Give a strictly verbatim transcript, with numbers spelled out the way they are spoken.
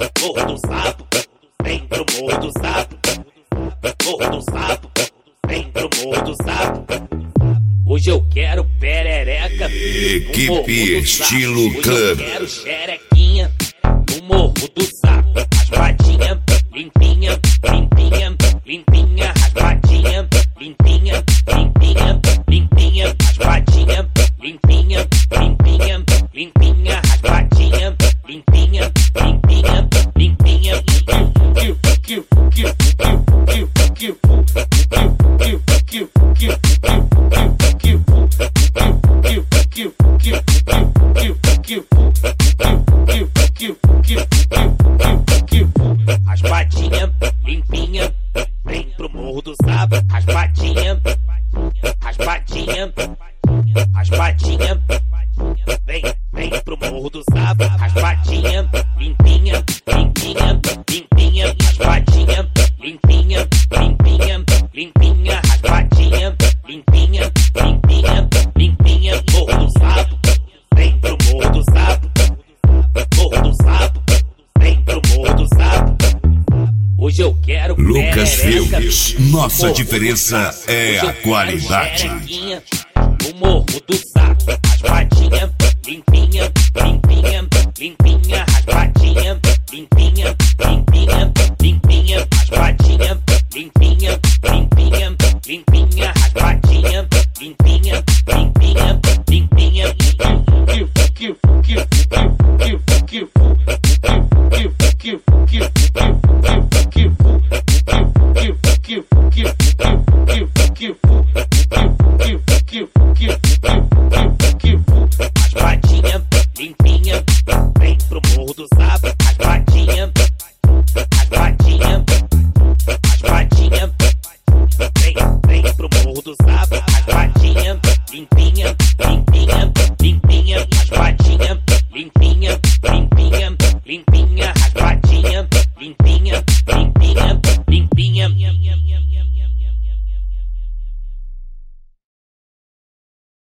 Morro do Sapo, vem pro Morro do Sapo. Morro do Sapo, vem pro Morro do Sapo. Hoje eu quero perereca Equipe Estilo Hoje Club. eu quero xerequinha no Morro do Sapo. Raspadinha, limpinha, limpinha, limpinha. Raspadinha, limpinha, limpinha, limpinha. Raspadinha, limpinha, limpinha, limpinha. Raspadinha, limpinha, limpinha, limpinha. Raspadinha, limpinha, vem pro Morro do Sapo. Raspadinha, raspadinha, raspadinha, vem, vem pro Morro do Sapo. Raspadinha, limpinha, limpinha, limpinha. Raspadinha, limpinha, limpinha, limpinha. Raspadinha, limpinha, limpinha, limpinha. Morro do Sapo, vem pro Morro do Sapo. Morro do Sapo, vem pro Morro do Sapo. Hoje eu quero Lucas perereca Filmes. no Nossa Morro do diferença Sapo. é Hoje eu a quero qualidade. xerequinha no Morro do Sapo.